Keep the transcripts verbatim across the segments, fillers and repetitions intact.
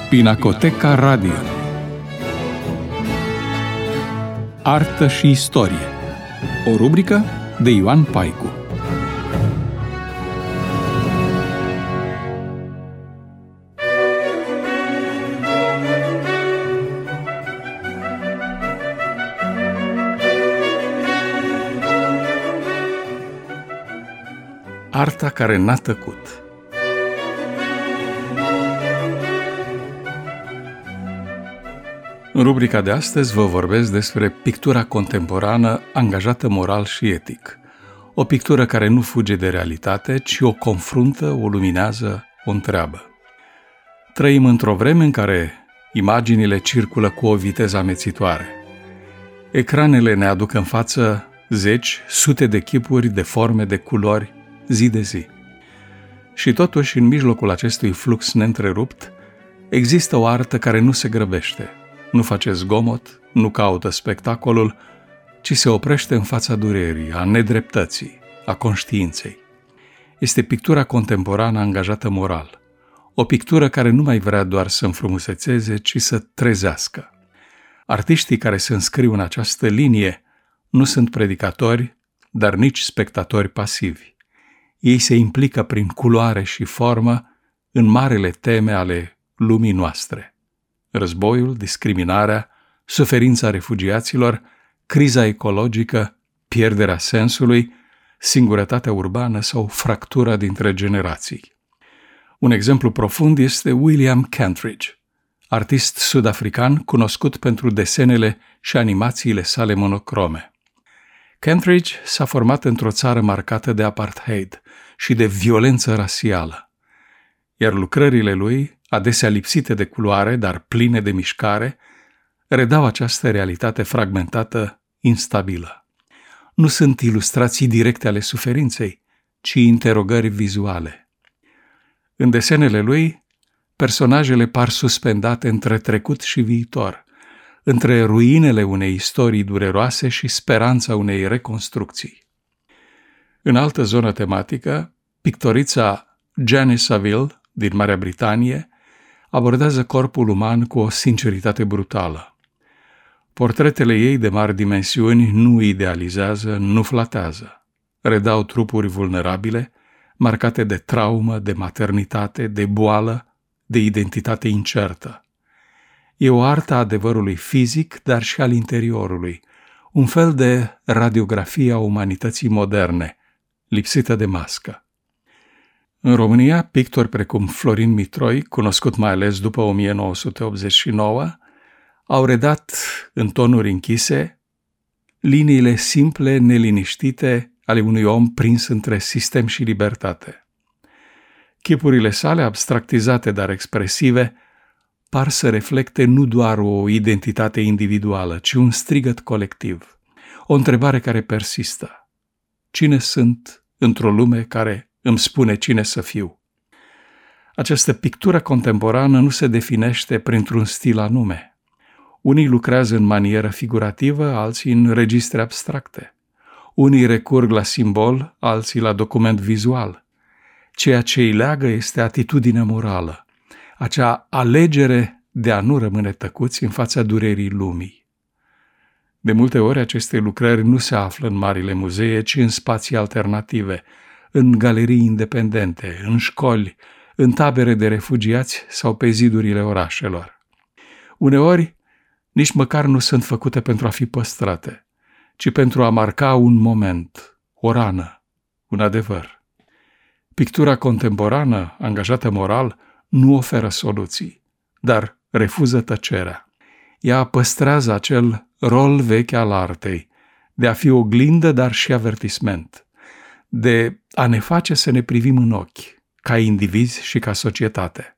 Pinacoteca Radio. Artă și istorie. O rubrică de Ioan Paicu. Arta care n-a tăcut. În rubrica de astăzi vă vorbesc despre pictura contemporană angajată moral și etic. O pictură care nu fuge de realitate, ci o confruntă, o luminează, o întreabă. Trăim într-o vreme în care imaginile circulă cu o viteză amețitoare. Ecranele ne aduc în față zeci, sute de chipuri, de forme, de culori, zi de zi. Și totuși, în mijlocul acestui flux neîntrerupt, există o artă care nu se grăbește, nu face zgomot, nu caută spectacolul, ci se oprește în fața durerii, a nedreptății, a conștiinței. Este pictura contemporană angajată moral, o pictură care nu mai vrea doar să înfrumusețeze, ci să trezească. Artiștii care se înscriu în această linie nu sunt predicatori, dar nici spectatori pasivi. Ei se implică prin culoare și formă în marele teme ale lumii noastre. Războiul, discriminarea, suferința refugiaților, criza ecologică, pierderea sensului, singurătatea urbană sau fractura dintre generații. Un exemplu profund este William Kentridge, artist sud-african cunoscut pentru desenele și animațiile sale monocrome. Kentridge s-a format într-o țară marcată de apartheid și de violență rasială, iar lucrările lui, adesea lipsite de culoare, dar pline de mișcare, redau această realitate fragmentată, instabilă. Nu sunt ilustrații directe ale suferinței, ci interogări vizuale. În desenele lui, personajele par suspendate între trecut și viitor, între ruinele unei istorii dureroase și speranța unei reconstrucții. În altă zonă tematică, pictorița Janice Saville, din Marea Britanie, abordează corpul uman cu o sinceritate brutală. Portretele ei de mari dimensiuni nu idealizează, nu flatează. Redau trupuri vulnerabile, marcate de traumă, de maternitate, de boală, de identitate incertă. E o artă a adevărului fizic, dar și al interiorului, un fel de radiografie a umanității moderne, lipsită de mască. În România, pictori precum Florin Mitroi, cunoscut mai ales după o mie nouă sute optzeci și nouă, au redat în tonuri închise liniile simple, neliniștite ale unui om prins între sistem și libertate. Chipurile sale, abstractizate, dar expresive, par să reflecte nu doar o identitate individuală, ci un strigăt colectiv, o întrebare care persistă. Cine sunt într-o lume care îmi spune cine să fiu? Această pictură contemporană nu se definește printr-un stil anume. Unii lucrează în manieră figurativă, alții în registre abstracte. Unii recurg la simbol, alții la document vizual. Ceea ce îi leagă este atitudinea morală, acea alegere de a nu rămâne tăcuți în fața durerii lumii. De multe ori aceste lucrări nu se află în marile muzee, ci în spații alternative, în galerii independente, în școli, în tabere de refugiați sau pe zidurile orașelor. Uneori, nici măcar nu sunt făcute pentru a fi păstrate, ci pentru a marca un moment, o rană, un adevăr. Pictura contemporană, angajată moral, nu oferă soluții, dar refuză tăcerea. Ea păstrează acel rol vechi al artei, de a fi oglindă, dar și avertisment, de a ne face să ne privim în ochi, ca indivizi și ca societate.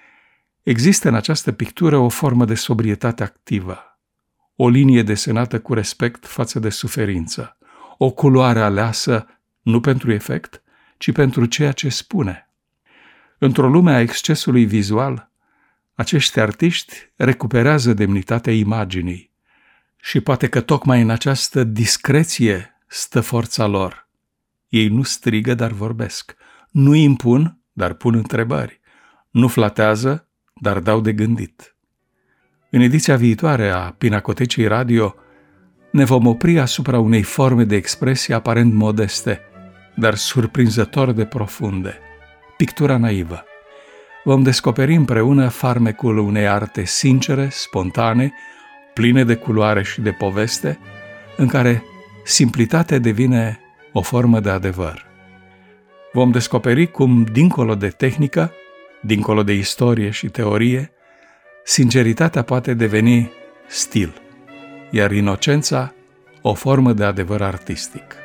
Există în această pictură o formă de sobrietate activă, o linie desenată cu respect față de suferință, o culoare aleasă nu pentru efect, ci pentru ceea ce spune. Într-o lume a excesului vizual, acești artiști recuperează demnitatea imaginii și poate că tocmai în această discreție stă forța lor. Ei nu strigă, dar vorbesc. Nu impun, dar pun întrebări. Nu flatează, dar dau de gândit. În ediția viitoare a Pinacotecii Radio ne vom opri asupra unei forme de expresie aparent modeste, dar surprinzător de profunde, pictura naivă. Vom descoperi împreună farmecul unei arte sincere, spontane, pline de culoare și de poveste, în care simplitatea devine o formă de adevăr. Vom descoperi cum, dincolo de tehnică, dincolo de istorie și teorie, sinceritatea poate deveni stil, iar inocența o formă de adevăr artistic.